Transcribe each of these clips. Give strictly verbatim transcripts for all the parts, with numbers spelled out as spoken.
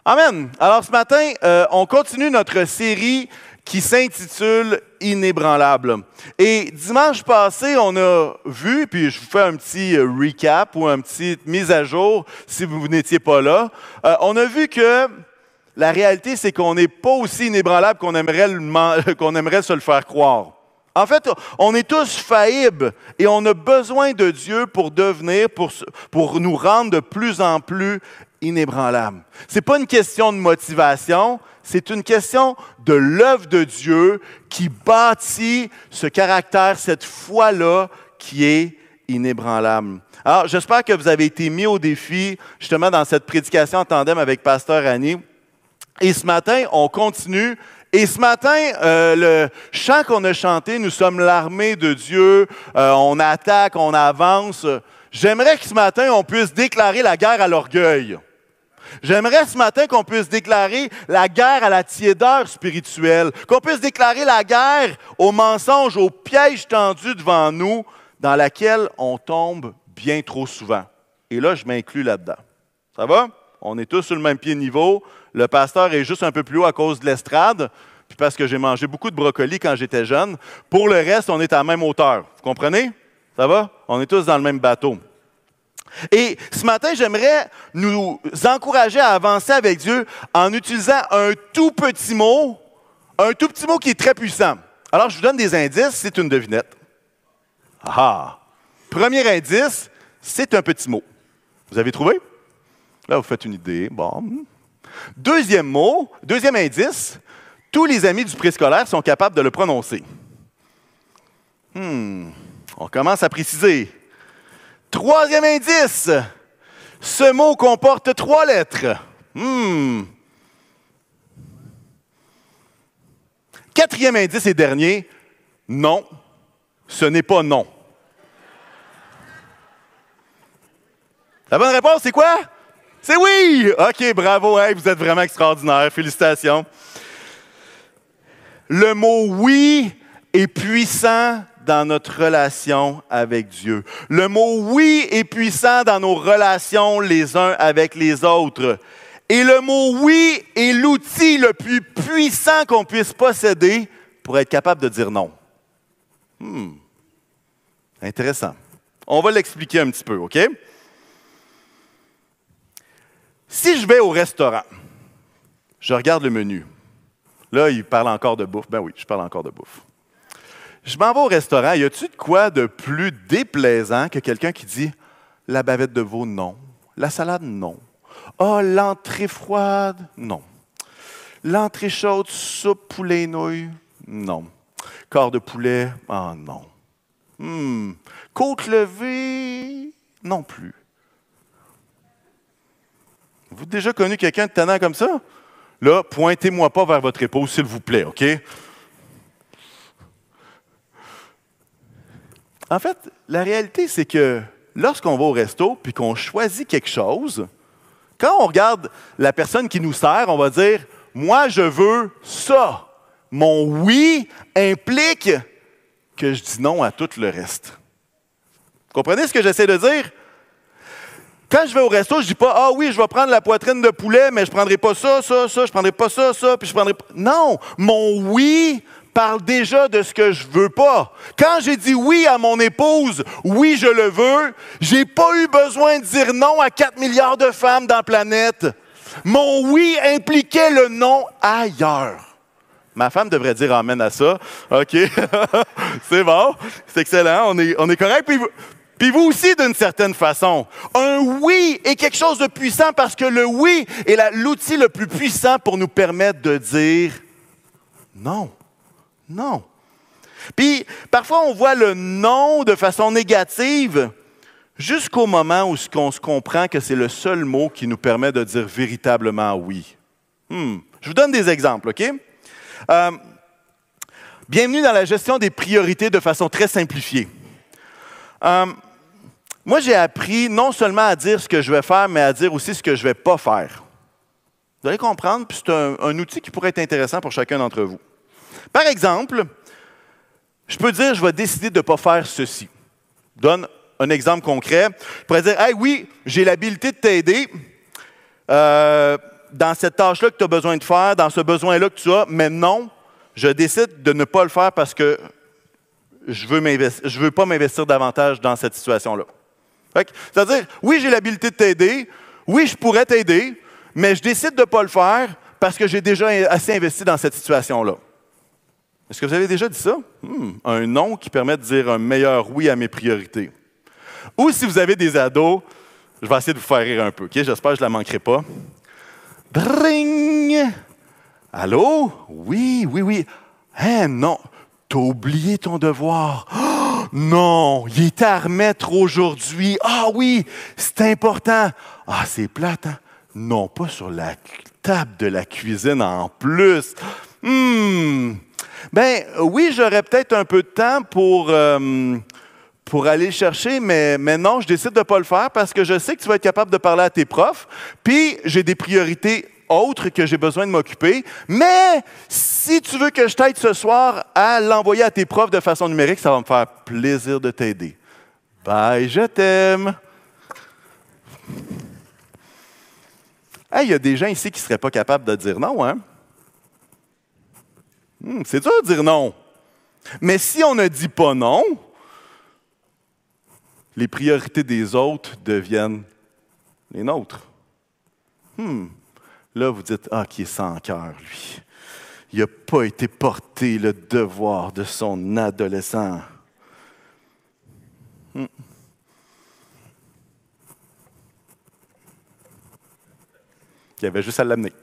Amen. Alors ce matin, euh, on continue notre série qui s'intitule « Inébranlable ». Et dimanche passé, on a vu, puis je vous fais un petit recap ou une petite mise à jour si vous n'étiez pas là, euh, on a vu que la réalité, c'est qu'on n'est pas aussi inébranlable qu'on aimerait, le, qu'on aimerait se le faire croire. En fait, on est tous faillibles et on a besoin de Dieu pour devenir, pour, pour nous rendre de plus en plus inébranlables. Ce n'est pas une question de motivation, c'est une question de l'œuvre de Dieu qui bâtit ce caractère, cette foi-là qui est inébranlable. Alors, j'espère que vous avez été mis au défi, justement, dans cette prédication en tandem avec Pasteur Annie. Et ce matin, on continue. Et ce matin, euh, le chant qu'on a chanté, nous sommes l'armée de Dieu, euh, on attaque, on avance. J'aimerais que ce matin, on puisse déclarer la guerre à l'orgueil. J'aimerais ce matin qu'on puisse déclarer la guerre à la tiédeur spirituelle, qu'on puisse déclarer la guerre aux mensonges, aux pièges tendus devant nous, dans laquelle on tombe bien trop souvent. Et là, je m'inclus là-dedans. Ça va? On est tous sur le même pied de niveau. Le pasteur est juste un peu plus haut à cause de l'estrade, puis parce que j'ai mangé beaucoup de brocolis quand j'étais jeune. Pour le reste, on est à la même hauteur. Vous comprenez? Ça va? On est tous dans le même bateau. Et ce matin, j'aimerais nous encourager à avancer avec Dieu en utilisant un tout petit mot, un tout petit mot qui est très puissant. Alors, je vous donne des indices, c'est une devinette. Ah! Premier indice, c'est un petit mot. Vous avez trouvé? Là, vous faites une idée. Bon. Deuxième mot, deuxième indice, tous les amis du préscolaire sont capables de le prononcer. Hmm, on commence à préciser. Troisième indice, ce mot comporte trois lettres. Hmm. Quatrième indice et dernier, non, ce n'est pas non. La bonne réponse, c'est quoi? C'est oui! OK, bravo, hey, vous êtes vraiment extraordinaire. Félicitations. Le mot « oui » est puissant dans notre relation avec Dieu. Le mot « oui » est puissant dans nos relations les uns avec les autres. Et le mot « oui » est l'outil le plus puissant qu'on puisse posséder pour être capable de dire non. Hmm. Intéressant. On va l'expliquer un petit peu, OK? Si je vais au restaurant, je regarde le menu. Là, il parle encore de bouffe. Ben oui, je parle encore de bouffe. Je m'en vais au restaurant. Y a-t-il de quoi de plus déplaisant que quelqu'un qui dit « La bavette de veau, non. La salade, non. Ah, oh, l'entrée froide, non. L'entrée chaude, soupe, poulet et nouilles, non. Corps de poulet, ah non. Hmm. Côte levée, non plus. » Vous avez déjà connu quelqu'un de tannant comme ça? Là, pointez-moi pas vers votre épouse, s'il vous plaît, OK? En fait, la réalité, c'est que lorsqu'on va au resto puis qu'on choisit quelque chose, quand on regarde la personne qui nous sert, on va dire « Moi, je veux ça ». Mon « oui » implique que je dis non à tout le reste. Vous comprenez ce que j'essaie de dire? Quand je vais au resto, je ne dis pas « Ah oui, je vais prendre la poitrine de poulet, mais je ne prendrai pas ça, ça, ça, je ne prendrai pas ça, ça, puis je prendrai pas... » Non, mon « oui » parle déjà de ce que je ne veux pas. Quand j'ai dit oui à mon épouse, oui, je le veux, je n'ai pas eu besoin de dire non à quatre milliards de femmes dans la planète. Mon oui impliquait le non ailleurs. Ma femme devrait dire amen à ça. OK, c'est bon, c'est excellent, on est, on est correct. Puis, Puis vous aussi, d'une certaine façon. Un oui est quelque chose de puissant parce que le oui est la, l'outil le plus puissant pour nous permettre de dire non. Non. Puis parfois, on voit le non de façon négative jusqu'au moment où on se comprend que c'est le seul mot qui nous permet de dire véritablement oui. Hmm. Je vous donne des exemples, OK? Euh, bienvenue dans la gestion des priorités de façon très simplifiée. Euh, moi, j'ai appris non seulement à dire ce que je vais faire, mais à dire aussi ce que je ne vais pas faire. Vous allez comprendre, puis c'est un, un outil qui pourrait être intéressant pour chacun d'entre vous. Par exemple, je peux dire, je vais décider de ne pas faire ceci. Je donne un exemple concret. Je pourrais dire, « Hey, oui, j'ai l'habilité de t'aider. Euh, dans cette tâche-là que tu as besoin de faire, dans ce besoin-là que tu as, mais non, je décide de ne pas le faire parce que je veux m'investir, je veux pas m'investir davantage dans cette situation-là. C'est-à-dire, oui, j'ai l'habilité de t'aider, oui, je pourrais t'aider, mais je décide de ne pas le faire parce que j'ai déjà assez investi dans cette situation-là. Est-ce que vous avez déjà dit ça? Hmm, un non qui permet de dire un meilleur oui à mes priorités. Ou si vous avez des ados, je vais essayer de vous faire rire un peu, OK? J'espère que je ne la manquerai pas. Bring! Allô? Oui, oui, oui. Hein, non. T'as oublié ton devoir. Oh, non, il était à remettre aujourd'hui. Ah oui, c'est important. Ah, c'est plate, hein? Non, pas sur la table de la cuisine en plus. Hum. Ben oui, j'aurais peut-être un peu de temps pour, euh, pour aller le chercher, mais, mais non, je décide de ne pas le faire parce que je sais que tu vas être capable de parler à tes profs, puis j'ai des priorités autres que j'ai besoin de m'occuper. Mais si tu veux que je t'aide ce soir à l'envoyer à tes profs de façon numérique, ça va me faire plaisir de t'aider. Bye, je t'aime. Hey, il y a des gens ici qui ne seraient pas capables de dire non, hein? Hmm, c'est dur de dire non. Mais si on ne dit pas non, les priorités des autres deviennent les nôtres. Hmm. Là, vous dites, ah, qui est sans cœur, lui. Il n'a pas été porté le devoir de son adolescent. Hmm. Il y avait juste à l'amener.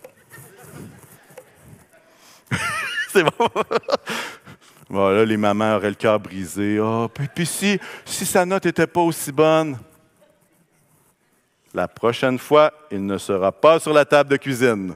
C'est bon. Bon, là, les mamans auraient le cœur brisé. Oh, puis, puis si, si sa note n'était pas aussi bonne, la prochaine fois, il ne sera pas sur la table de cuisine.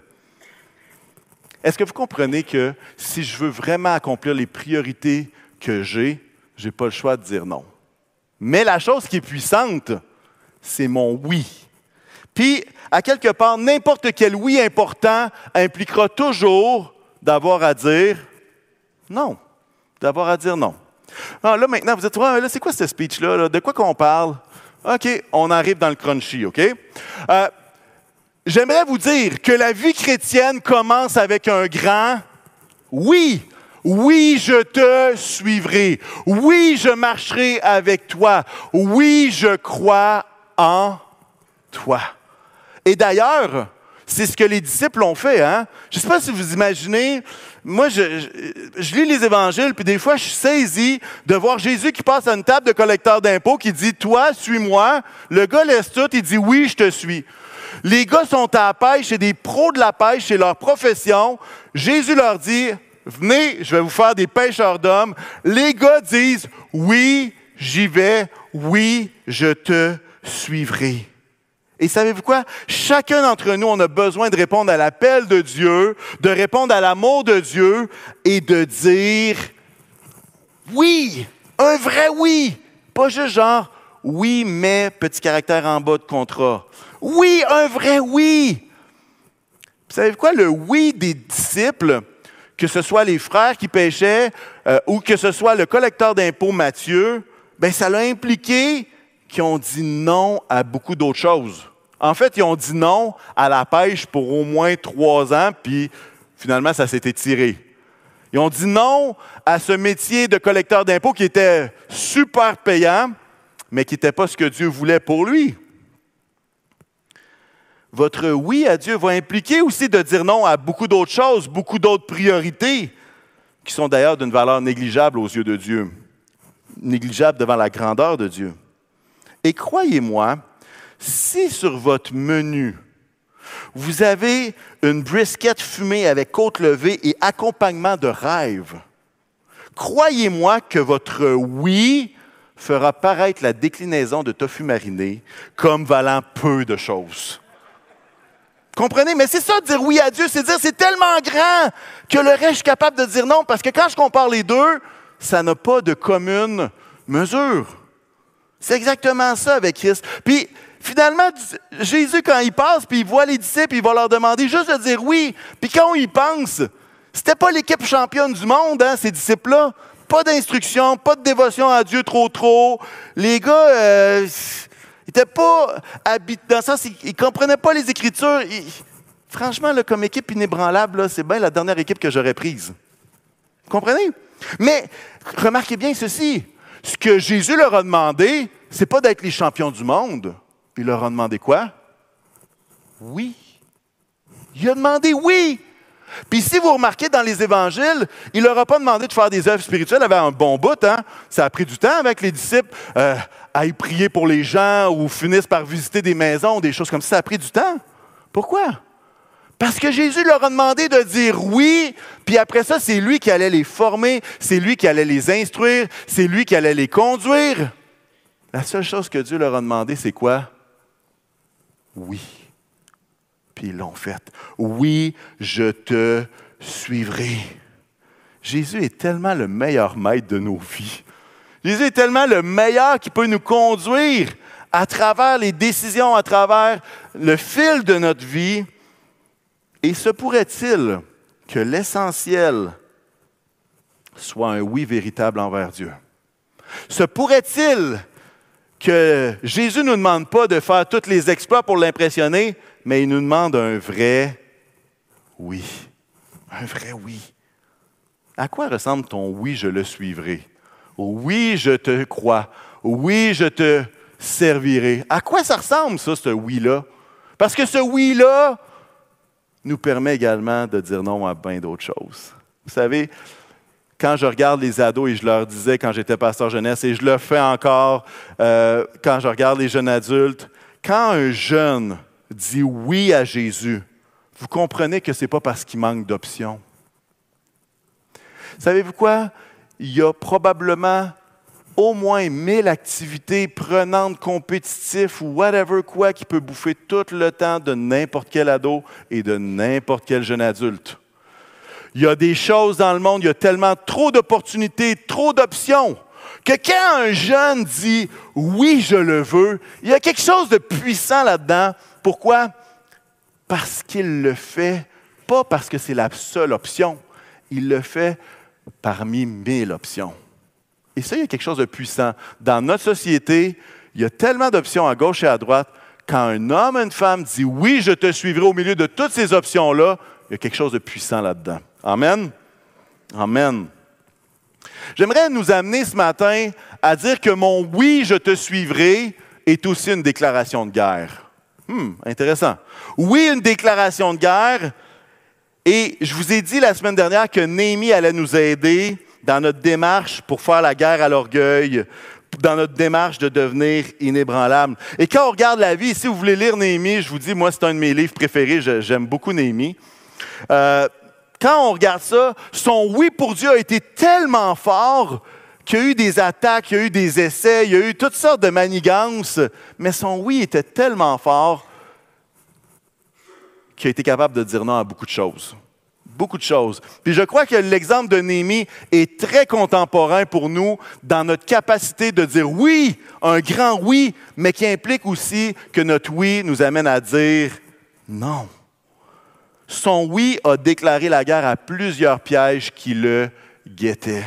Est-ce que vous comprenez que si je veux vraiment accomplir les priorités que j'ai, je n'ai pas le choix de dire non. Mais la chose qui est puissante, c'est mon oui. Puis, à quelque part, n'importe quel oui important impliquera toujours d'avoir à dire non. D'avoir à dire non. Alors là, maintenant, vous dites, ouais, là, c'est quoi ce speech-là? Là? De quoi qu'on parle? OK, on arrive dans le crunchy, OK? Euh, j'aimerais vous dire que la vie chrétienne commence avec un grand oui. Oui, je te suivrai. Oui, je marcherai avec toi. Oui, je crois en toi. Et d'ailleurs, c'est ce que les disciples ont fait. Hein? Je ne sais pas si vous imaginez, moi, je, je, je lis les évangiles, puis des fois, je suis saisi de voir Jésus qui passe à une table de collecteur d'impôts, qui dit « Toi, suis-moi ». Le gars laisse tout, il dit « Oui, je te suis ». Les gars sont à la pêche, c'est des pros de la pêche, c'est leur profession. Jésus leur dit « Venez, je vais vous faire des pêcheurs d'hommes ». Les gars disent « Oui, j'y vais. Oui, je te suivrai ». Et savez-vous quoi? Chacun d'entre nous, on a besoin de répondre à l'appel de Dieu, de répondre à l'amour de Dieu et de dire oui, un vrai oui. Pas juste genre oui, mais petit caractère en bas de contrat. Oui, un vrai oui. Vous savez quoi? Le oui des disciples, que ce soit les frères qui pêchaient euh, ou que ce soit le collecteur d'impôts Matthieu, bien, ça l'a impliqué qu'ils ont dit non à beaucoup d'autres choses. En fait, ils ont dit non à la pêche pour au moins trois ans, puis finalement, ça s'est étiré. Ils ont dit non à ce métier de collecteur d'impôts qui était super payant, mais qui n'était pas ce que Dieu voulait pour lui. Votre oui à Dieu va impliquer aussi de dire non à beaucoup d'autres choses, beaucoup d'autres priorités, qui sont d'ailleurs d'une valeur négligeable aux yeux de Dieu, négligeable devant la grandeur de Dieu. Et croyez-moi, si sur votre menu, vous avez une brisket fumée avec côte levée et accompagnement de rêve, croyez-moi que votre oui fera paraître la déclinaison de tofu mariné comme valant peu de choses. Comprenez? Mais c'est ça, dire oui à Dieu, c'est dire c'est tellement grand que le reste, je suis capable de dire non, parce que quand je compare les deux, ça n'a pas de commune mesure. C'est exactement ça avec Christ. Puis, finalement, Jésus, quand il passe, puis il voit les disciples, il va leur demander juste de dire oui. Puis quand on y pense, c'était pas l'équipe championne du monde, hein, ces disciples-là. Pas d'instruction, pas de dévotion à Dieu trop trop. Les gars, euh, ils n'étaient pas habités dans le sens, ils ne comprenaient pas les Écritures. Ils, franchement, là, comme équipe inébranlable, là, c'est bien la dernière équipe que j'aurais prise. Vous comprenez? Mais remarquez bien ceci. Ce que Jésus leur a demandé, ce n'est pas d'être les champions du monde. Il leur a demandé quoi? Oui. Il a demandé oui. Puis si vous remarquez dans les évangiles, il ne leur a pas demandé de faire des œuvres spirituelles. Il avait un bon bout, hein? Ça a pris du temps avec les disciples euh, à y prier pour les gens ou finissent par visiter des maisons, des choses comme ça. Ça a pris du temps. Pourquoi? Parce que Jésus leur a demandé de dire oui, puis après ça, c'est lui qui allait les former, c'est lui qui allait les instruire, c'est lui qui allait les conduire. La seule chose que Dieu leur a demandé, c'est quoi? Oui. Puis ils l'ont fait. Oui, je te suivrai. Jésus est tellement le meilleur maître de nos vies. Jésus est tellement le meilleur qui peut nous conduire à travers les décisions, à travers le fil de notre vie. Et se pourrait-il que l'essentiel soit un oui véritable envers Dieu? Se pourrait-il que Jésus ne nous demande pas de faire tous les exploits pour l'impressionner, mais il nous demande un vrai oui. Un vrai oui. À quoi ressemble ton oui, je le suivrai? Oui, je te crois. Oui, je te servirai. À quoi ça ressemble, ça, ce oui-là? Parce que ce oui-là nous permet également de dire non à bien d'autres choses. Vous savez, quand je regarde les ados, et je leur disais quand j'étais pasteur jeunesse, et je le fais encore euh, quand je regarde les jeunes adultes, quand un jeune dit oui à Jésus, vous comprenez que ce n'est pas parce qu'il manque d'options. Savez-vous quoi? Il y a probablement au moins mille activités prenantes, compétitives ou whatever quoi qui peut bouffer tout le temps de n'importe quel ado et de n'importe quel jeune adulte. Il y a des choses dans le monde, il y a tellement trop d'opportunités, trop d'options, que quand un jeune dit « oui, je le veux », il y a quelque chose de puissant là-dedans. Pourquoi? Parce qu'il le fait, pas parce que c'est la seule option, il le fait parmi mille options. Et ça, il y a quelque chose de puissant. Dans notre société, il y a tellement d'options à gauche et à droite. Quand un homme et une femme dit « oui, je te suivrai » au milieu de toutes ces options-là, il y a quelque chose de puissant là-dedans. Amen? Amen. J'aimerais nous amener ce matin à dire que mon « oui, je te suivrai » est aussi une déclaration de guerre. Hum, intéressant. Oui, une déclaration de guerre. Et je vous ai dit la semaine dernière que Néhémie allait nous aider dans notre démarche pour faire la guerre à l'orgueil, dans notre démarche de devenir inébranlable. Et quand on regarde la vie, si vous voulez lire Néhémie, je vous dis, moi, c'est un de mes livres préférés, j'aime beaucoup Néhémie. Euh, quand on regarde ça, son oui pour Dieu a été tellement fort qu'il y a eu des attaques, il y a eu des essais, il y a eu toutes sortes de manigances, mais son oui était tellement fort qu'il a été capable de dire non à beaucoup de choses. Beaucoup de choses. Puis je crois que l'exemple de Néhémie est très contemporain pour nous dans notre capacité de dire oui, un grand oui, mais qui implique aussi que notre oui nous amène à dire non. Son oui a déclaré la guerre à plusieurs pièges qui le guettaient.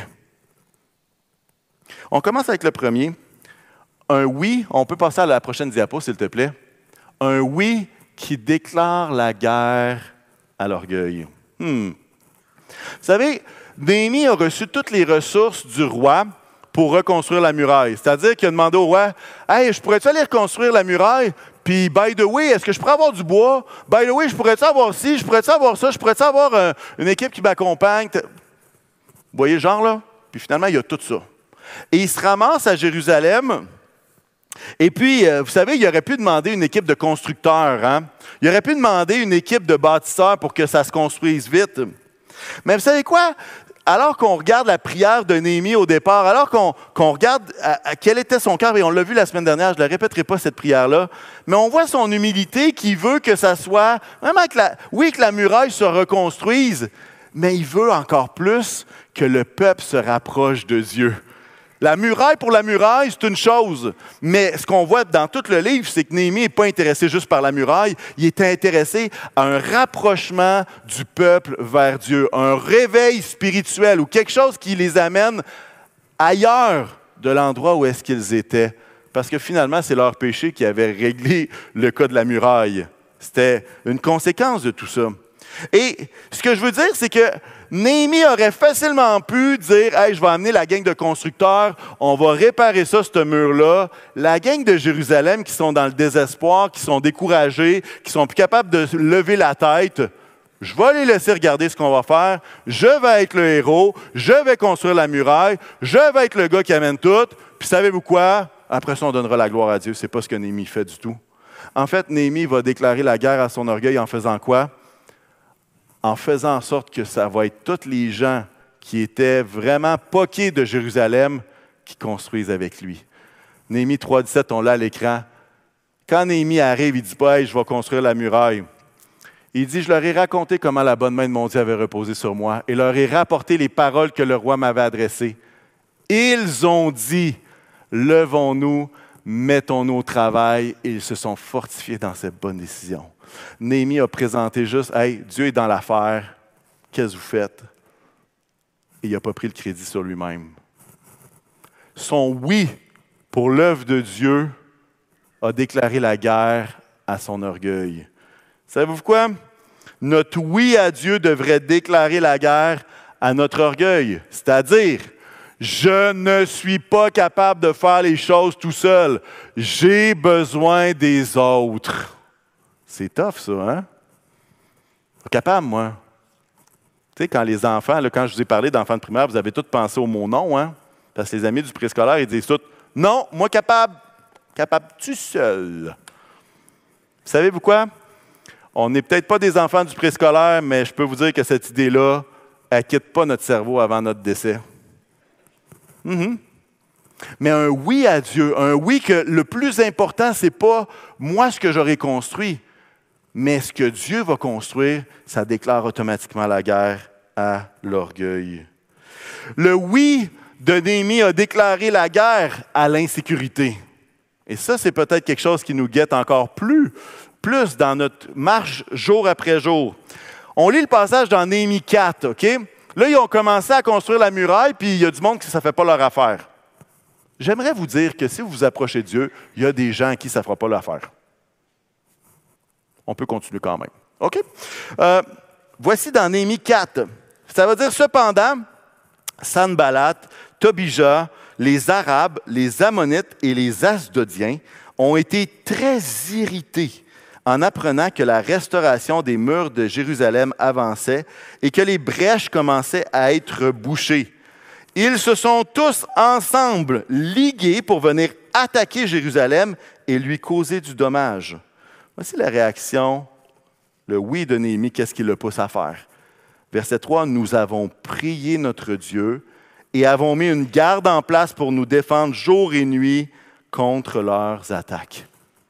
On commence avec le premier. Un oui, on peut passer à la prochaine diapo, s'il te plaît. Un oui qui déclare la guerre à l'orgueil. Hmm. Vous savez, Néhémie a reçu toutes les ressources du roi pour reconstruire la muraille. C'est-à-dire qu'il a demandé au roi, « Hey, je pourrais-tu aller reconstruire la muraille? Puis, by the way, est-ce que je pourrais avoir du bois? By the way, je pourrais-tu avoir ci? Je pourrais-tu avoir ça? Je pourrais-tu avoir euh, une équipe qui m'accompagne? » Vous voyez le genre, là? Puis finalement, il y a tout ça. Et il se ramasse à Jérusalem. Et puis, euh, vous savez, il aurait pu demander une équipe de constructeurs. Hein? Il aurait pu demander une équipe de bâtisseurs pour que ça se construise vite. Mais vous savez quoi? Alors qu'on regarde la prière de Néhémie au départ, alors qu'on, qu'on regarde à, à quel était son cœur, et on l'a vu la semaine dernière, je ne la répéterai pas cette prière-là, mais on voit son humilité qui veut que ça soit, vraiment que la, oui, que la muraille se reconstruise, mais il veut encore plus que le peuple se rapproche de Dieu. La muraille pour la muraille, c'est une chose. Mais ce qu'on voit dans tout le livre, c'est que Néhémie n'est pas intéressé juste par la muraille. Il est intéressé à un rapprochement du peuple vers Dieu, un réveil spirituel ou quelque chose qui les amène ailleurs de l'endroit où est-ce qu'ils étaient. Parce que finalement, c'est leur péché qui avait réglé le cas de la muraille. C'était une conséquence de tout ça. Et ce que je veux dire, c'est que Néhémie aurait facilement pu dire « Hey, je vais amener la gang de constructeurs, on va réparer ça, ce mur-là. » La gang de Jérusalem qui sont dans le désespoir, qui sont découragés, qui sont plus capables de lever la tête, je vais les laisser regarder ce qu'on va faire. Je vais être le héros, je vais construire la muraille, je vais être le gars qui amène tout. Puis savez-vous quoi? Après ça, on donnera la gloire à Dieu. Ce n'est pas ce que Néhémie fait du tout. En fait, Néhémie va déclarer la guerre à son orgueil en faisant quoi? En faisant en sorte que ça va être tous les gens qui étaient vraiment poqués de Jérusalem qui construisent avec lui. Néhémie trois dix-sept, on l'a à l'écran. Quand Néhémie arrive, il ne dit pas hey, « je vais construire la muraille ». Il dit « je leur ai raconté comment la bonne main de mon Dieu avait reposé sur moi et leur ai rapporté les paroles que le roi m'avait adressées. Ils ont dit « levons-nous, mettons-nous au travail » et ils se sont fortifiés dans cette bonne décision. Néhémie a présenté juste « Hey, Dieu est dans l'affaire, qu'est-ce que vous faites? » Et il n'a pas pris le crédit sur lui-même. Son « oui » pour l'œuvre de Dieu a déclaré la guerre à son orgueil. Savez-vous quoi? Notre « oui » à Dieu devrait déclarer la guerre à notre orgueil, c'est-à-dire « Je ne suis pas capable de faire les choses tout seul, j'ai besoin des autres. » C'est tough, ça, hein? Pas capable, moi. Tu sais, quand les enfants, là, quand je vous ai parlé d'enfants de primaire, vous avez tous pensé au mot « non », hein? Parce que les amis du préscolaire, ils disent tous « Non, moi capable. Capable tout seul. » Savez-vous quoi? On n'est peut-être pas des enfants du préscolaire, mais je peux vous dire que cette idée-là, elle ne quitte pas notre cerveau avant notre décès. Mm-hmm. Mais un oui à Dieu, un oui que le plus important, ce n'est pas moi ce que j'aurais construit, mais ce que Dieu va construire, ça déclare automatiquement la guerre à l'orgueil. Le oui de Néhémie a déclaré la guerre à l'insécurité. Et ça, c'est peut-être quelque chose qui nous guette encore plus, plus dans notre marche jour après jour. On lit le passage dans Néhémie quatre, OK? Là, ils ont commencé à construire la muraille, puis il y a du monde qui ça ne fait pas leur affaire. J'aimerais vous dire que si vous vous approchez de Dieu, il y a des gens à qui ça ne fera pas l'affaire. On peut continuer quand même. OK? Euh, voici dans Néhémie quatre. Ça veut dire, cependant, Sanballat, Tobija, les Arabes, les Ammonites et les Asdodiens ont été très irrités en apprenant que la restauration des murs de Jérusalem avançait et que les brèches commençaient à être bouchées. Ils se sont tous ensemble ligués pour venir attaquer Jérusalem et lui causer du dommage. Voici la réaction, le oui de Néhémie, qu'est-ce qui le pousse à faire? Verset trois, « Nous avons prié notre Dieu et avons mis une garde en place pour nous défendre jour et nuit contre leurs attaques. »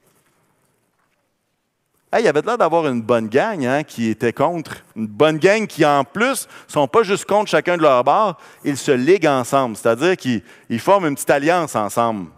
Hey, il y avait l'air d'avoir une bonne gang hein, qui était contre. Une bonne gang qui, en plus, ne sont pas juste contre chacun de leur bord, ils se liguent ensemble, c'est-à-dire qu'ils ils forment une petite alliance ensemble.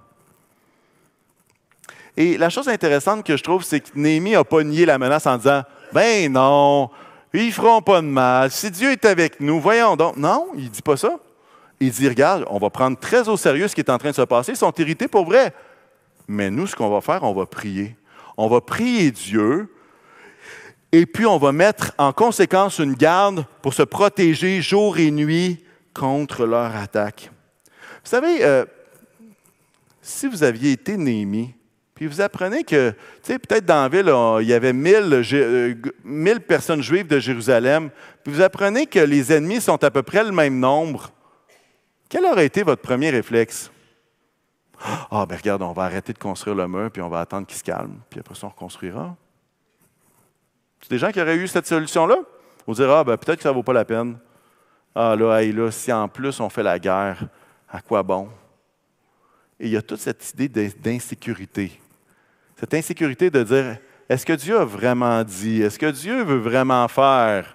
Et la chose intéressante que je trouve, c'est que Néhémie n'a pas nié la menace en disant « Ben non, ils ne feront pas de mal, si Dieu est avec nous, voyons donc. » Non, il ne dit pas ça. Il dit « Regarde, on va prendre très au sérieux ce qui est en train de se passer, ils sont irrités pour vrai. Mais nous, ce qu'on va faire, on va prier. On va prier Dieu et puis on va mettre en conséquence une garde pour se protéger jour et nuit contre leur attaque. » Vous savez, euh, si vous aviez été Néhémie, puis vous apprenez que, tu sais, peut-être dans la ville, on, il y avait mille, euh, mille personnes juives de Jérusalem, puis vous apprenez que les ennemis sont à peu près le même nombre, quel aurait été votre premier réflexe? Ah, ben regarde, on va arrêter de construire le mur, puis on va attendre qu'il se calme, puis après ça, on reconstruira. C'est des gens qui auraient eu cette solution-là? Ou dire, ah, ben peut-être que ça ne vaut pas la peine. Ah, là, hey, là, si en plus on fait la guerre, à quoi bon? Et il y a toute cette idée d'insécurité. Cette insécurité de dire, est-ce que Dieu a vraiment dit? Est-ce que Dieu veut vraiment faire?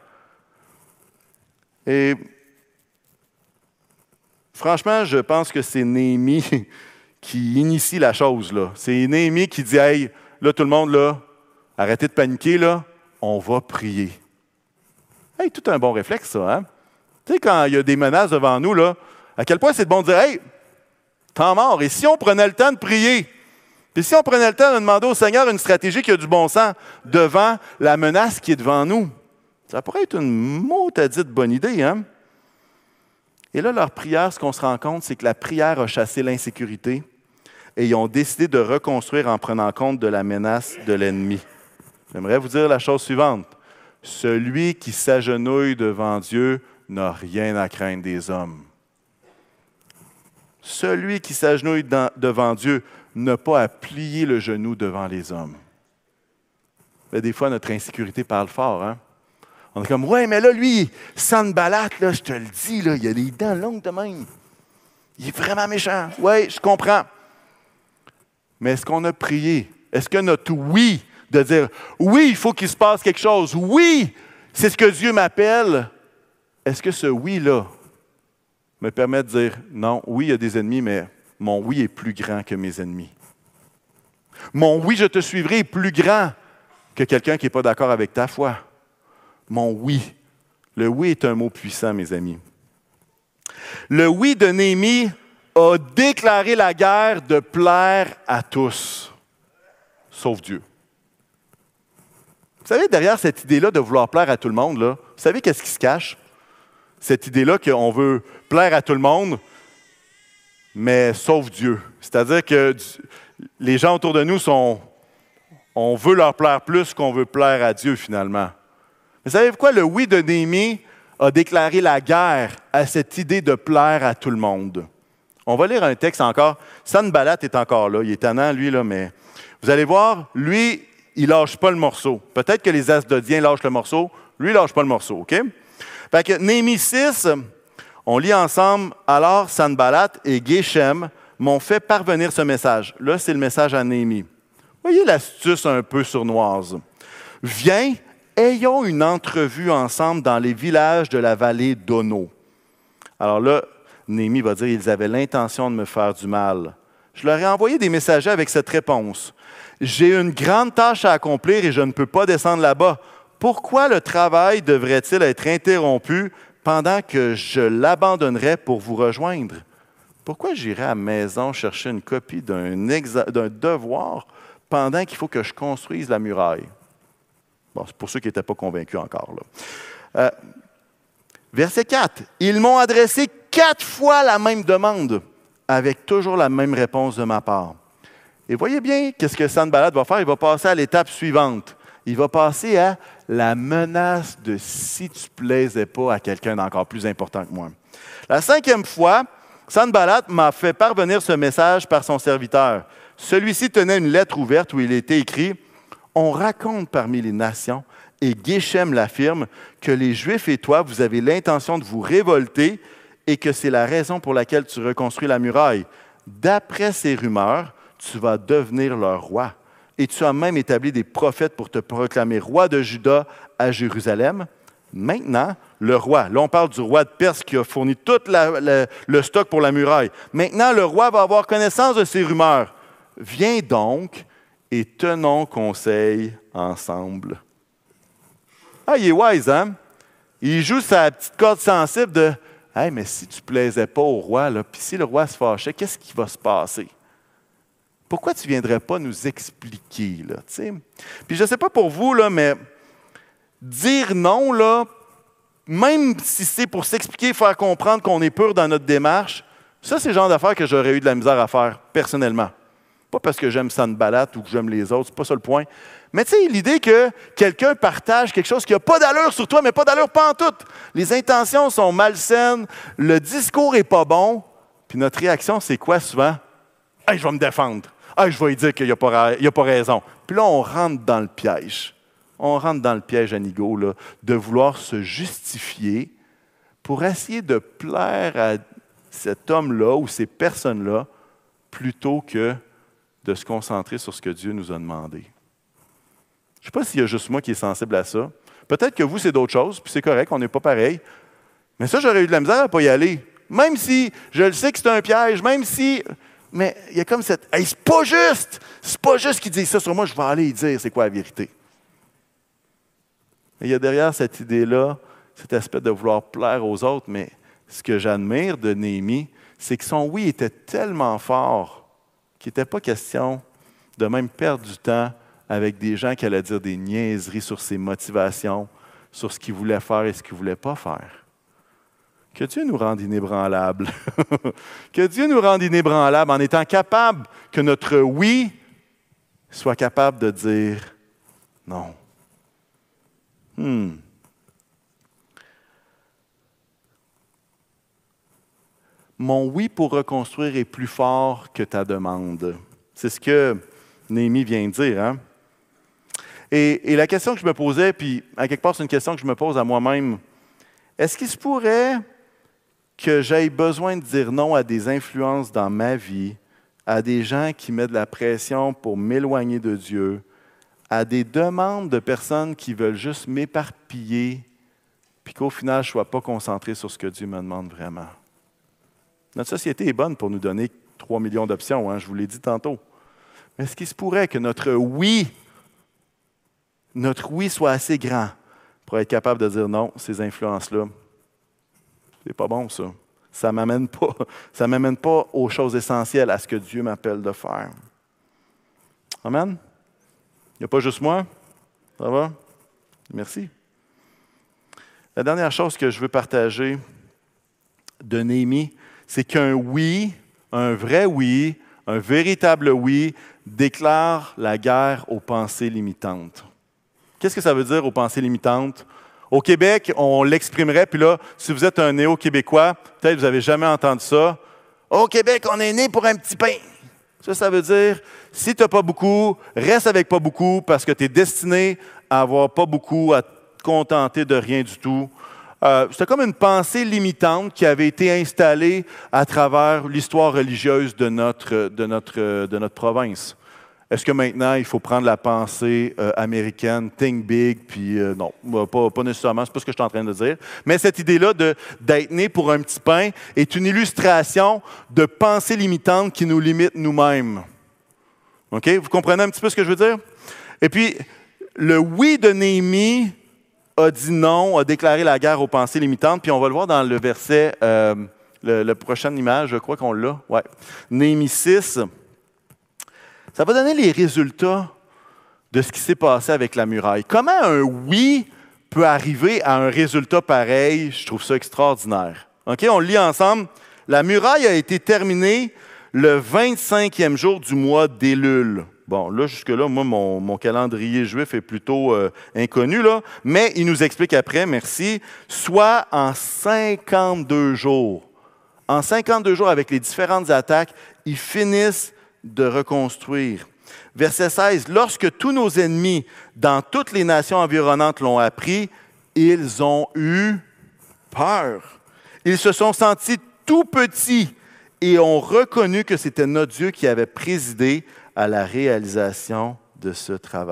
Et franchement, je pense que c'est Néhémie qui initie la chose, là. C'est Néhémie qui dit, hey, là, tout le monde, là, arrêtez de paniquer, là, on va prier. Hey, tout un bon réflexe, ça, hein? Tu sais, quand il y a des menaces devant nous, là, à quel point c'est bon de dire, hey, temps mort, et si on prenait le temps de prier? Puis si on prenait le temps de demander au Seigneur une stratégie qui a du bon sens devant la menace qui est devant nous, ça pourrait être une motadite bonne idée, hein? Et là, leur prière, ce qu'on se rend compte, c'est que la prière a chassé l'insécurité et ils ont décidé de reconstruire en prenant compte de la menace de l'ennemi. J'aimerais vous dire la chose suivante. Celui qui s'agenouille devant Dieu n'a rien à craindre des hommes. Celui qui s'agenouille dans, devant Dieu n'a pas à plier le genou devant les hommes. Mais des fois, notre insécurité parle fort, hein? On est comme, ouais, mais là, lui, Sanballat, là, je te le dis, là, il a les dents longues de même. Il est vraiment méchant. Oui, je comprends. Mais est-ce qu'on a prié? Est-ce que notre oui, de dire, oui, il faut qu'il se passe quelque chose. Oui, c'est ce que Dieu m'appelle. Est-ce que ce oui-là me permet de dire, non, oui, il y a des ennemis, mais mon oui est plus grand que mes ennemis. Mon oui, je te suivrai est plus grand que quelqu'un qui n'est pas d'accord avec ta foi. Mon oui. Le oui est un mot puissant, mes amis. Le oui de Néhémie a déclaré la guerre de plaire à tous, sauf Dieu. Vous savez, derrière cette idée-là de vouloir plaire à tout le monde, là, vous savez qu'est-ce qui se cache? Cette idée-là qu'on veut plaire à tout le monde, mais sauf Dieu. C'est-à-dire que les gens autour de nous sont... On veut leur plaire plus qu'on veut plaire à Dieu, finalement. Mais savez-vous quoi? Le oui de Néhémie a déclaré la guerre à cette idée de plaire à tout le monde. On va lire un texte encore. Sanballat est encore là. Il est tannant, lui, là, mais vous allez voir, lui, il ne lâche pas le morceau. Peut-être que les Asdodiens lâchent le morceau. Lui, il ne lâche pas le morceau, OK? Fait que Néhémie six, on lit ensemble. Alors, Sanballat et Geshem m'ont fait parvenir ce message. Là, c'est le message à Néhémie. Voyez l'astuce un peu sournoise. Viens, ayons une entrevue ensemble dans les villages de la vallée d'Ono. Alors là, Néhémie va dire, ils avaient l'intention de me faire du mal. Je leur ai envoyé des messagers avec cette réponse. J'ai une grande tâche à accomplir et je ne peux pas descendre là-bas. Pourquoi le travail devrait-il être interrompu pendant que je l'abandonnerais pour vous rejoindre? Pourquoi j'irais à la maison chercher une copie d'un, exa- d'un devoir pendant qu'il faut que je construise la muraille? Bon, c'est pour ceux qui n'étaient pas convaincus encore, là. Euh, verset quatre. Ils m'ont adressé quatre fois la même demande, avec toujours la même réponse de ma part. Et voyez bien qu'est-ce que Sanballat va faire. Il va passer à l'étape suivante. Il va passer à la menace de si tu ne plaisais pas à quelqu'un d'encore plus important que moi. La cinquième fois, Sanballat m'a fait parvenir ce message par son serviteur. Celui-ci tenait une lettre ouverte où il était écrit « On raconte parmi les nations, et Geshem l'affirme, que les Juifs et toi, vous avez l'intention de vous révolter et que c'est la raison pour laquelle tu reconstruis la muraille. D'après ces rumeurs, tu vas devenir leur roi. Et tu as même établi des prophètes pour te proclamer roi de Juda à Jérusalem. Maintenant, le roi, là on parle du roi de Perse qui a fourni tout la, la, le stock pour la muraille. Maintenant, le roi va avoir connaissance de ces rumeurs. Viens donc et tenons conseil ensemble. » Ah, il est wise, hein? Il joue sa petite corde sensible de « Hey, mais si tu ne plaisais pas au roi, là, puis si le roi se fâchait, qu'est-ce qui va se passer? Pourquoi tu ne viendrais pas nous expliquer? » là, tu sais? Puis je ne sais pas pour vous, là, mais dire non, là, même si c'est pour s'expliquer, faire comprendre qu'on est pur dans notre démarche, ça, c'est le genre d'affaires que j'aurais eu de la misère à faire, personnellement. Pas parce que j'aime Sanballat ou que j'aime les autres, c'est pas ça le point. Mais tu sais, l'idée que quelqu'un partage quelque chose qui n'a pas d'allure sur toi, mais pas d'allure pantoute. Les intentions sont malsaines, le discours n'est pas bon, puis notre réaction, c'est quoi souvent? « Hey, je vais me défendre. Hey, je vais lui dire qu'il n'a pas, il a pas raison. » Puis là, on rentre dans le piège. On rentre dans le piège à Nigo, là, de vouloir se justifier pour essayer de plaire à cet homme-là ou ces personnes-là plutôt que de se concentrer sur ce que Dieu nous a demandé. Je ne sais pas s'il y a juste moi qui est sensible à ça. Peut-être que vous, c'est d'autres choses, puis c'est correct, on n'est pas pareil. Mais ça, j'aurais eu de la misère à ne pas y aller. Même si je le sais que c'est un piège, même si... Mais il y a comme cette... Hey, c'est pas juste! C'est pas juste qu'il dise ça sur moi, je vais aller y dire c'est quoi la vérité. Et il y a derrière cette idée-là, cet aspect de vouloir plaire aux autres, mais ce que j'admire de Néhémie, c'est que son oui était tellement fort qu'il n'était pas question de même perdre du temps avec des gens qui allaient dire des niaiseries sur ses motivations, sur ce qu'il voulait faire et ce qu'il ne voulait pas faire. Que Dieu nous rende inébranlables. Que Dieu nous rende inébranlables en étant capable que notre oui soit capable de dire non. Hmm. Mon oui pour reconstruire est plus fort que ta demande. C'est ce que Néhémie vient de dire. Hein? Et, et la question que je me posais, puis à quelque part c'est une question que je me pose à moi-même, est-ce qu'il se pourrait que j'aie besoin de dire non à des influences dans ma vie, à des gens qui mettent de la pression pour m'éloigner de Dieu, à des demandes de personnes qui veulent juste m'éparpiller, puis qu'au final, je ne sois pas concentré sur ce que Dieu me demande vraiment. Notre société est bonne pour nous donner trois millions d'options, hein, je vous l'ai dit tantôt. Mais est-ce qu'il se pourrait que notre oui, notre oui soit assez grand pour être capable de dire non, ces influences-là, c'est pas bon, ça. Ça ne m'amène pas, ça m'amène pas aux choses essentielles, à ce que Dieu m'appelle de faire. Amen? Il n'y a pas juste moi? Ça va? Merci. La dernière chose que je veux partager de Néhémie, c'est qu'un oui, un vrai oui, un véritable oui, déclare la guerre aux pensées limitantes. Qu'est-ce que ça veut dire aux pensées limitantes? Au Québec, on l'exprimerait, puis là, si vous êtes un néo-québécois, peut-être que vous n'avez jamais entendu ça. Au Québec, on est né pour un petit pain. Ça, ça veut dire, si tu n'as pas beaucoup, reste avec pas beaucoup, parce que tu es destiné à avoir pas beaucoup, à te contenter de rien du tout. Euh, c'était comme une pensée limitante qui avait été installée à travers l'histoire religieuse de notre, de notre, de notre province. Est-ce que maintenant, il faut prendre la pensée euh, américaine, think big, puis euh, non, pas, pas nécessairement, c'est pas ce que je suis en train de dire. Mais cette idée-là de, d'être né pour un petit pain est une illustration de pensée limitante qui nous limite nous-mêmes. OK? Vous comprenez un petit peu ce que je veux dire? Et puis, le oui de Néhémie a dit non, a déclaré la guerre aux pensées limitantes, puis on va le voir dans le verset, euh, le, le prochaine image, je crois qu'on l'a. Ouais. Néhémie six. Ça va donner les résultats de ce qui s'est passé avec la muraille. Comment un oui peut arriver à un résultat pareil? Je trouve ça extraordinaire. OK, on le lit ensemble. La muraille a été terminée le vingt-cinquième jour du mois d'Élul. Bon, là, jusque-là, moi, mon, mon calendrier juif est plutôt euh, inconnu, là, mais il nous explique après, merci, soit en cinquante-deux jours. En cinquante-deux jours, avec les différentes attaques, ils finissent de reconstruire. Verset seize, « Lorsque tous nos ennemis dans toutes les nations environnantes l'ont appris, ils ont eu peur. Ils se sont sentis tout petits et ont reconnu que c'était notre Dieu qui avait présidé à la réalisation de ce travail. »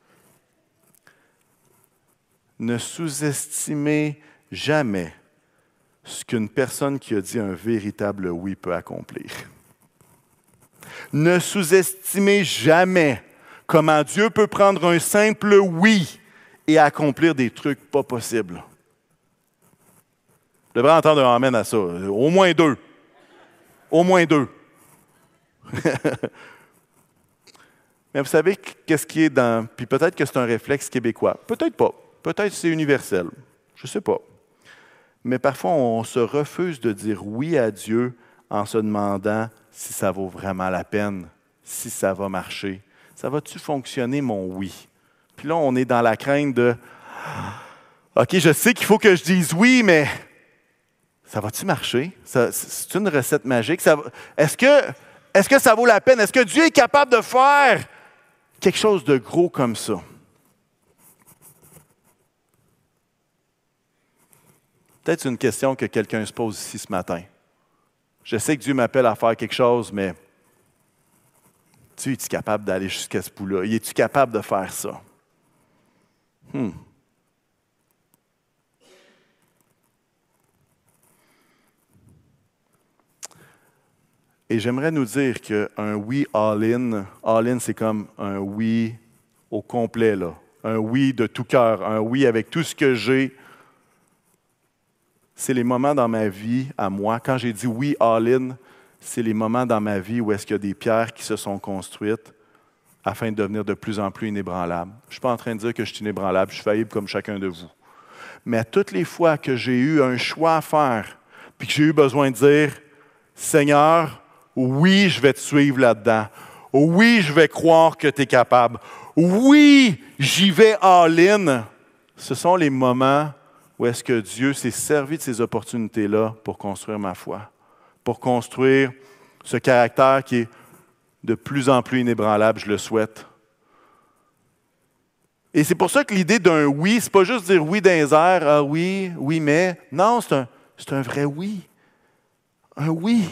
Ne sous-estimez jamais ce qu'une personne qui a dit un véritable oui peut accomplir. Ne sous-estimez jamais comment Dieu peut prendre un simple oui et accomplir des trucs pas possibles. Je devrais entendre un amen à ça. Au moins deux. Au moins deux. Mais vous savez qu'est-ce qui est dans... Puis peut-être que c'est un réflexe québécois. Peut-être pas. Peut-être que c'est universel. Je ne sais pas. Mais parfois, on se refuse de dire oui à Dieu en se demandant si ça vaut vraiment la peine, si ça va marcher. Ça va-tu fonctionner, mon oui? Puis là, on est dans la crainte de « OK, je sais qu'il faut que je dise oui, mais ça va-tu marcher? Ça, c'est une recette magique? Ça va, est-ce que, est-ce que ça vaut la peine? Est-ce que Dieu est capable de faire quelque chose de gros comme ça? » Peut-être c'est une question que quelqu'un se pose ici ce matin. Je sais que Dieu m'appelle à faire quelque chose, mais Dieu, es-tu capable d'aller jusqu'à ce bout-là? Es-tu capable de faire ça? Hmm. Et j'aimerais nous dire qu'un oui all-in, all-in, c'est comme un oui au complet, là. Un oui de tout cœur, un oui avec tout ce que j'ai. C'est les moments dans ma vie, à moi, quand j'ai dit oui all-in, c'est les moments dans ma vie où est-ce qu'il y a des pierres qui se sont construites, afin de devenir de plus en plus inébranlable. Je ne suis pas en train de dire que je suis inébranlable, je suis faillible comme chacun de vous. Mais à toutes les fois que j'ai eu un choix à faire, puis que j'ai eu besoin de dire, Seigneur, oui, je vais te suivre là-dedans. Oui, je vais croire que tu es capable. Oui, j'y vais all-in. Ce sont les moments où est-ce que Dieu s'est servi de ces opportunités-là pour construire ma foi, pour construire ce caractère qui est de plus en plus inébranlable, je le souhaite. Et c'est pour ça que l'idée d'un oui, c'est pas juste dire oui dans les airs, ah oui, oui, mais. Non, c'est un, c'est un vrai oui. Un oui.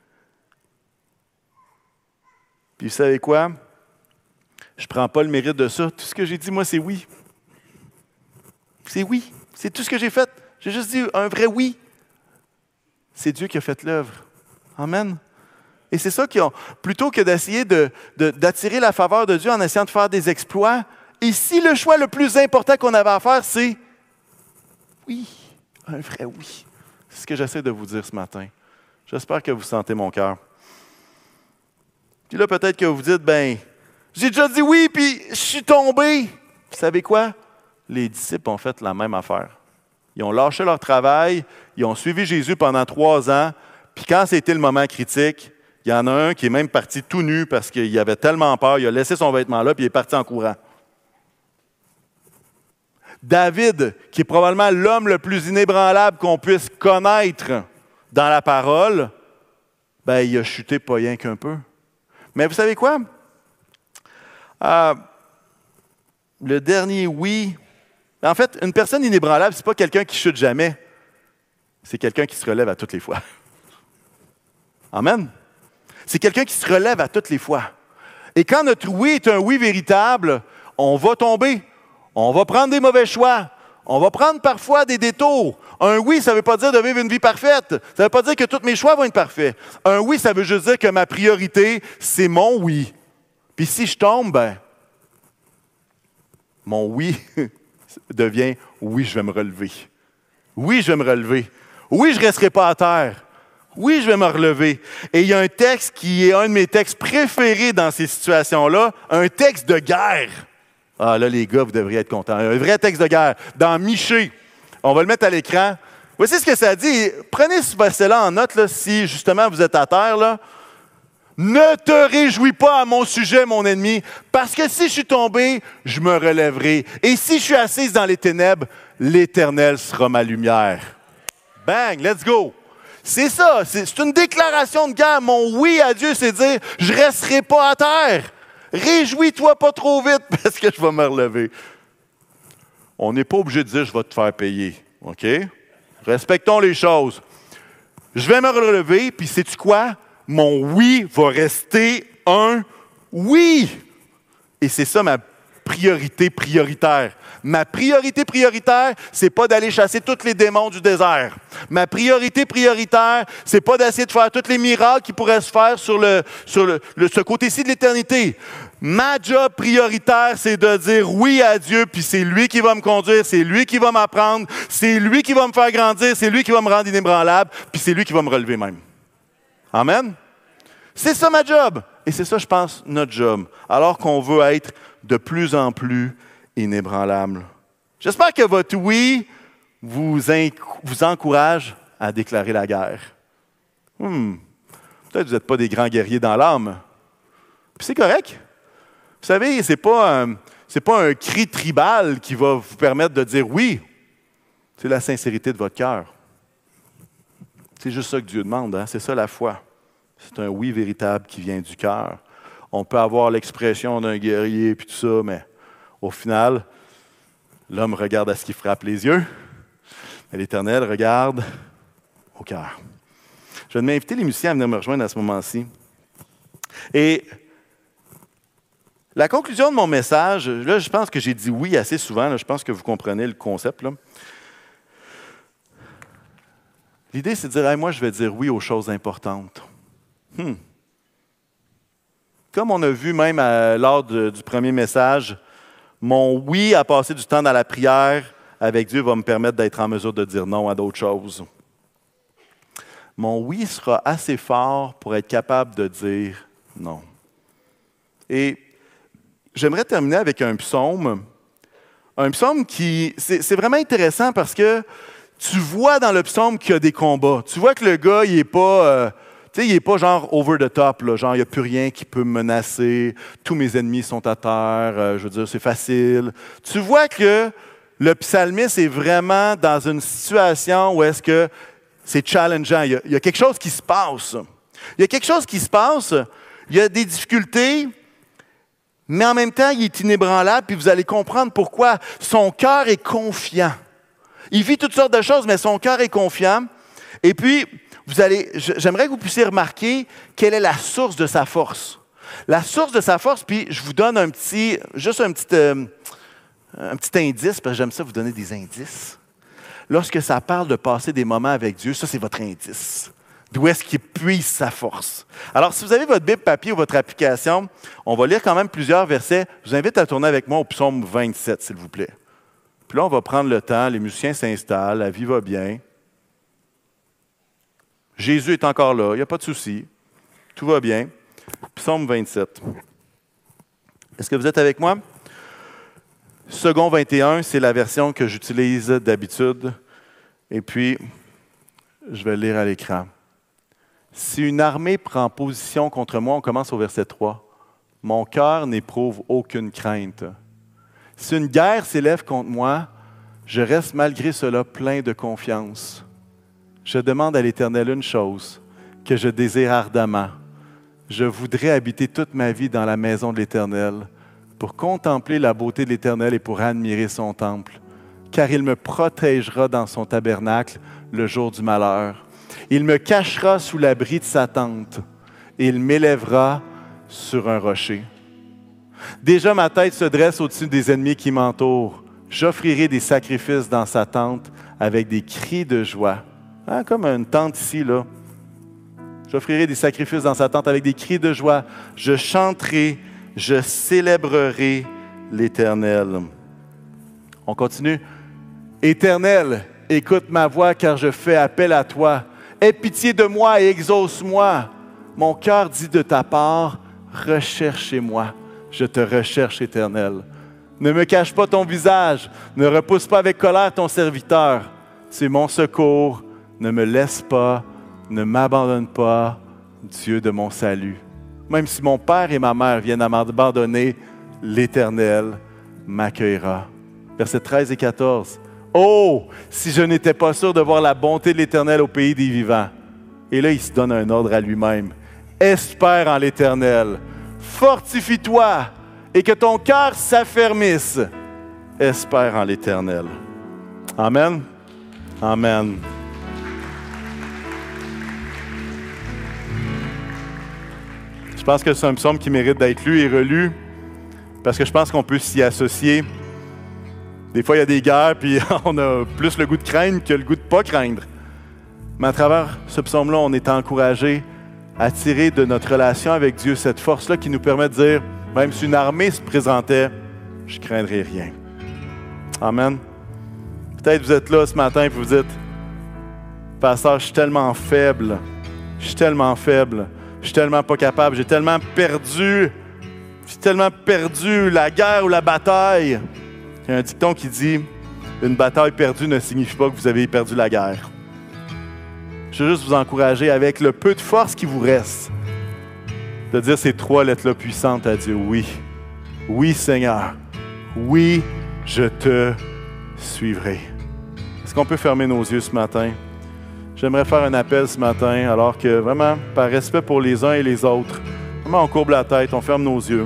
Puis vous savez quoi? Je ne prends pas le mérite de ça. Tout ce que j'ai dit, moi, c'est oui. C'est oui. C'est tout ce que j'ai fait. J'ai juste dit un vrai oui. C'est Dieu qui a fait l'œuvre. Amen. Et c'est ça qui ont, plutôt que d'essayer de, de, d'attirer la faveur de Dieu en essayant de faire des exploits, ici, le choix le plus important qu'on avait à faire, c'est oui, un vrai oui. C'est ce que j'essaie de vous dire ce matin. J'espère que vous sentez mon cœur. Puis là, peut-être que vous dites, ben, j'ai déjà dit oui, puis je suis tombé. Vous savez quoi? Les disciples ont fait la même affaire. Ils ont lâché leur travail, ils ont suivi Jésus pendant trois ans, puis quand c'était le moment critique, il y en a un qui est même parti tout nu parce qu'il avait tellement peur, il a laissé son vêtement là, puis il est parti en courant. David, qui est probablement l'homme le plus inébranlable qu'on puisse connaître dans la parole, ben, il a chuté pas rien qu'un peu. Mais vous savez quoi? Euh, le dernier oui. En fait, une personne inébranlable, ce n'est pas quelqu'un qui chute jamais. C'est quelqu'un qui se relève à toutes les fois. Amen. C'est quelqu'un qui se relève à toutes les fois. Et quand notre oui est un oui véritable, on va tomber. On va prendre des mauvais choix. On va prendre parfois des détours. Un oui, ça ne veut pas dire de vivre une vie parfaite. Ça ne veut pas dire que tous mes choix vont être parfaits. Un oui, ça veut juste dire que ma priorité, c'est mon oui. Puis si je tombe, ben, mon oui devient oui, je vais me relever. Oui, je vais me relever. Oui, je ne resterai pas à terre. Oui, je vais me relever. Et il y a un texte qui est un de mes textes préférés dans ces situations-là, un texte de guerre. Ah là, les gars, vous devriez être contents. Un vrai texte de guerre, dans Michée. On va le mettre à l'écran. Voici ce que ça dit. Prenez ce verset-là en note, là, si justement vous êtes à terre. Là. Ne te réjouis pas à mon sujet, mon ennemi, parce que si je suis tombé, je me relèverai. Et si je suis assise dans les ténèbres, l'Éternel sera ma lumière. Bang, let's go. C'est ça, c'est, c'est une déclaration de guerre. Mon oui à Dieu, c'est dire, je ne resterai pas à terre. Réjouis-toi pas trop vite parce que je vais me relever. On n'est pas obligé de dire, je vais te faire payer. OK? Respectons les choses. Je vais me relever, puis sais-tu quoi? Mon oui va rester un oui. Et c'est ça ma priorité prioritaire. Ma priorité prioritaire, c'est pas d'aller chasser tous les démons du désert. Ma priorité prioritaire, c'est pas d'essayer de faire tous les miracles qui pourraient se faire sur, le, sur le, le, ce côté-ci de l'éternité. Ma job prioritaire, c'est de dire oui à Dieu, puis c'est lui qui va me conduire, c'est lui qui va m'apprendre, c'est lui qui va me faire grandir, c'est lui qui va me rendre inébranlable, puis c'est lui qui va me relever même. Amen? C'est ça ma job. Et c'est ça, je pense, notre job. Alors qu'on veut être de plus en plus inébranlable. J'espère que votre oui vous, inc- vous encourage à déclarer la guerre. Hmm. Peut-être que vous n'êtes pas des grands guerriers dans l'âme. Puis c'est correct. Vous savez, ce n'est pas, un, c'est pas un cri tribal qui va vous permettre de dire oui. C'est la sincérité de votre cœur. C'est juste ça que Dieu demande. Hein? C'est ça la foi. C'est un oui véritable qui vient du cœur. On peut avoir l'expression d'un guerrier et tout ça, mais au final, l'homme regarde à ce qui frappe les yeux, mais l'Éternel regarde au cœur. Je vais m'inviter les musiciens à venir me rejoindre à ce moment-ci. Et la conclusion de mon message, là, je pense que j'ai dit oui assez souvent, là, je pense que vous comprenez le concept. Là. L'idée, c'est de dire, hey, moi, je vais dire oui aux choses importantes. Hmm. Comme on a vu même à, lors de, du premier message, mon oui à passer du temps dans la prière avec Dieu va me permettre d'être en mesure de dire non à d'autres choses. Mon oui sera assez fort pour être capable de dire non. Et j'aimerais terminer avec un psaume. Un psaume qui, c'est, c'est vraiment intéressant parce que tu vois dans le psaume qu'il y a des combats. Tu vois que le gars, il n'est pas, euh, tu sais, il est pas genre over the top, là, genre il n'y a plus rien qui peut me menacer, tous mes ennemis sont à terre, euh, je veux dire, c'est facile. Tu vois que le psalmiste est vraiment dans une situation où est-ce que c'est challengeant. Il y a, il y a quelque chose qui se passe. Il y a quelque chose qui se passe. Il y a des difficultés, mais en même temps, il est inébranlable, puis vous allez comprendre pourquoi. Son cœur est confiant. Il vit toutes sortes de choses, mais son cœur est confiant. Et puis, vous allez, j'aimerais que vous puissiez remarquer quelle est la source de sa force. La source de sa force, puis je vous donne un petit, juste un petit, euh, un petit indice, parce que j'aime ça vous donner des indices. Lorsque ça parle de passer des moments avec Dieu, ça, c'est votre indice. D'où est-ce qu'il puise sa force? Alors, si vous avez votre Bible papier ou votre application, on va lire quand même plusieurs versets. Je vous invite à tourner avec moi au psaume vingt-sept, s'il vous plaît. Puis là, on va prendre le temps, les musiciens s'installent, la vie va bien. Jésus est encore là, il n'y a pas de souci. Tout va bien. Psaume vingt-sept. Est-ce que vous êtes avec moi? Second vingt et un, c'est la version que j'utilise d'habitude. Et puis, je vais le lire à l'écran. Si une armée prend position contre moi, on commence au verset trois. Mon cœur n'éprouve aucune crainte. Si une guerre s'élève contre moi, je reste malgré cela plein de confiance. Je demande à l'Éternel une chose, que je désire ardemment. Je voudrais habiter toute ma vie dans la maison de l'Éternel, pour contempler la beauté de l'Éternel et pour admirer son temple, car il me protégera dans son tabernacle le jour du malheur. Il me cachera sous l'abri de sa tente, et il m'élèvera sur un rocher. Déjà ma tête se dresse au-dessus des ennemis qui m'entourent. J'offrirai des sacrifices dans sa tente avec des cris de joie. Hein, comme une tente ici, là. J'offrirai des sacrifices dans sa tente avec des cris de joie. Je chanterai, je célébrerai l'Éternel. On continue. Éternel, écoute ma voix car je fais appel à toi. Aie pitié de moi et exauce-moi. Mon cœur dit de ta part, recherchez-moi. Je te recherche, Éternel. Ne me cache pas ton visage. Ne repousse pas avec colère ton serviteur. Tu es mon secours. Ne me laisse pas. Ne m'abandonne pas, Dieu de mon salut. Même si mon père et ma mère viennent à m'abandonner, l'Éternel m'accueillera. Versets treize et quatorze. Oh, si je n'étais pas sûr de voir la bonté de l'Éternel au pays des vivants. Et là, il se donne un ordre à lui-même. Espère en l'Éternel. Fortifie-toi et que ton cœur s'affermisse. Espère en l'Éternel. Amen. Amen. Je pense que c'est un psaume qui mérite d'être lu et relu parce que je pense qu'on peut s'y associer. Des fois, il y a des guerres, puis on a plus le goût de craindre que le goût de ne pas craindre. Mais à travers ce psaume-là, on est encouragé à tirer de notre relation avec Dieu cette force-là qui nous permet de dire, même si une armée se présentait, je ne craindrai rien. Amen. Peut-être vous êtes là ce matin et vous dites, Pasteur, je suis tellement faible, je suis tellement faible, je suis tellement pas capable, j'ai tellement perdu, j'ai tellement perdu la guerre ou la bataille. Il y a un dicton qui dit, une bataille perdue ne signifie pas que vous avez perdu la guerre. Je veux juste vous encourager avec le peu de force qui vous reste, de dire ces trois lettres-là puissantes à Dieu. Oui, oui Seigneur, oui, je te suivrai. Est-ce qu'on peut fermer nos yeux ce matin? J'aimerais faire un appel ce matin, alors que vraiment, par respect pour les uns et les autres, vraiment on courbe la tête, on ferme nos yeux.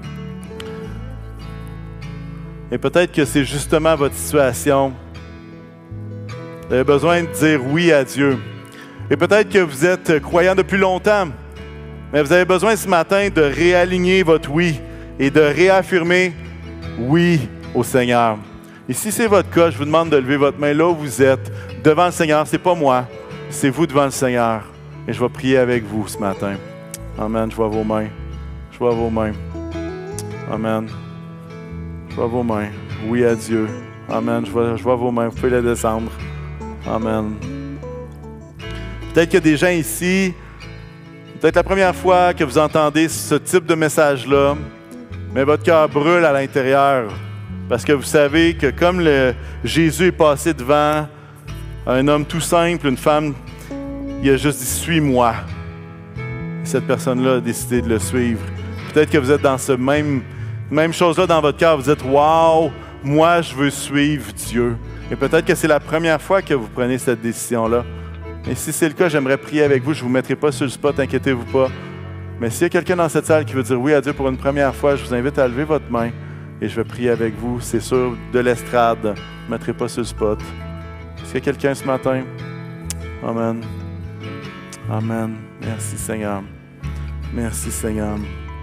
Et peut-être que c'est justement votre situation. Vous avez besoin de dire oui à Dieu. Et peut-être que vous êtes croyant depuis longtemps, mais vous avez besoin ce matin de réaligner votre oui et de réaffirmer oui au Seigneur. Et si c'est votre cas, je vous demande de lever votre main là où vous êtes, devant le Seigneur. Ce n'est pas moi, c'est vous devant le Seigneur. Et je vais prier avec vous ce matin. Amen. Je vois vos mains. Je vois vos mains. Amen. Je vois vos mains. Oui à Dieu. Amen. Je vois, je vois vos mains. Vous pouvez les descendre. Amen. Peut-être qu'il y a des gens ici, peut-être la première fois que vous entendez ce type de message-là, mais votre cœur brûle à l'intérieur parce que vous savez que comme le, Jésus est passé devant un homme tout simple, une femme, il a juste dit « Suis-moi ». Cette personne-là a décidé de le suivre. Peut-être que vous êtes dans ce même, même chose-là dans votre cœur. Vous dites « Wow, moi je veux suivre Dieu ». Et peut-être que c'est la première fois que vous prenez cette décision-là. Et si c'est le cas, j'aimerais prier avec vous. Je ne vous mettrai pas sur le spot, inquiétez-vous pas. Mais s'il y a quelqu'un dans cette salle qui veut dire oui à Dieu pour une première fois, je vous invite à lever votre main et je vais prier avec vous. C'est sûr, de l'estrade, je ne vous mettrai pas sur le spot. Est-ce qu'il y a quelqu'un ce matin? Amen. Amen. Merci Seigneur. Merci Seigneur.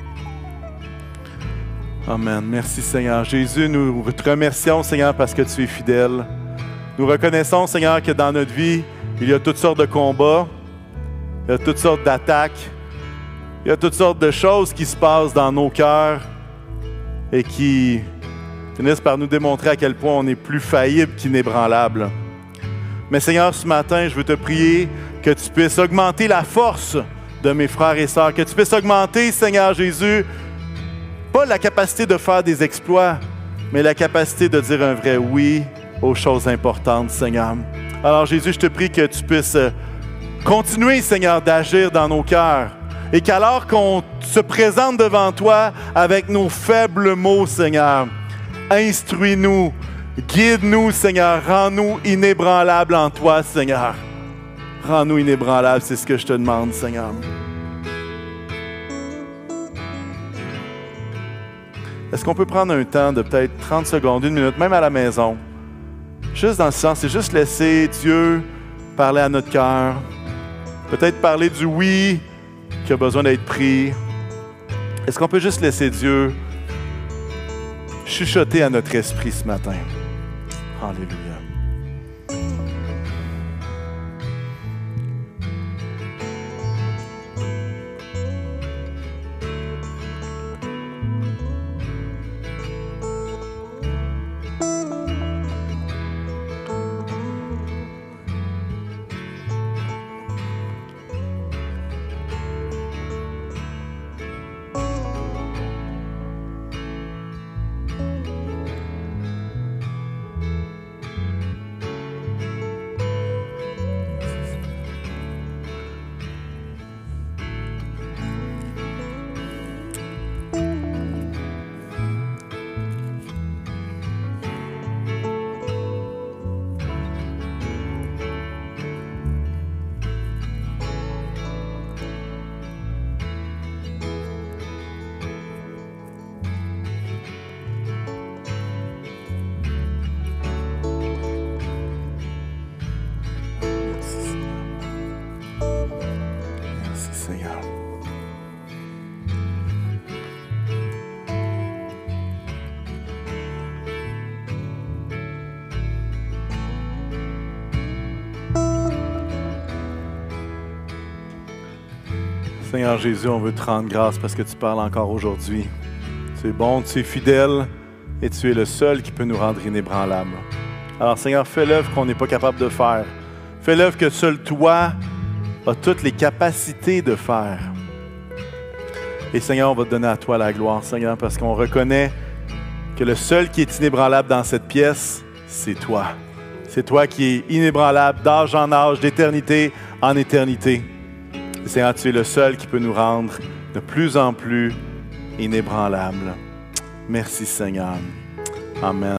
Amen. Merci Seigneur. Jésus, nous te remercions Seigneur parce que tu es fidèle. Nous reconnaissons Seigneur que dans notre vie, il y a toutes sortes de combats, il y a toutes sortes d'attaques, il y a toutes sortes de choses qui se passent dans nos cœurs et qui finissent par nous démontrer à quel point on est plus faillible qu'inébranlable. Mais Seigneur, ce matin, je veux te prier que tu puisses augmenter la force de mes frères et sœurs, que tu puisses augmenter, Seigneur Jésus, pas la capacité de faire des exploits, mais la capacité de dire un vrai oui aux choses importantes, Seigneur. Alors Jésus, je te prie que tu puisses continuer, Seigneur, d'agir dans nos cœurs et qu'alors qu'on se présente devant toi avec nos faibles mots, Seigneur, instruis-nous, guide-nous, Seigneur, rends-nous inébranlables en toi, Seigneur. Rends-nous inébranlables, c'est ce que je te demande, Seigneur. Est-ce qu'on peut prendre un temps de peut-être trente secondes, une minute, même à la maison, juste dans le silence, c'est juste laisser Dieu parler à notre cœur, peut-être parler du oui qui a besoin d'être pris. Est-ce qu'on peut juste laisser Dieu chuchoter à notre esprit ce matin? Alléluia. Seigneur Jésus, on veut te rendre grâce parce que tu parles encore aujourd'hui. Tu es bon, tu es fidèle et tu es le seul qui peut nous rendre inébranlables. Alors Seigneur, fais l'œuvre qu'on n'est pas capable de faire. Fais l'œuvre que seul toi as toutes les capacités de faire. Et Seigneur, on va te donner à toi la gloire, Seigneur, parce qu'on reconnaît que le seul qui est inébranlable dans cette pièce, c'est toi. C'est toi qui es inébranlable d'âge en âge, d'éternité en éternité. Seigneur, tu es le seul qui peut nous rendre de plus en plus inébranlables. Merci Seigneur. Amen.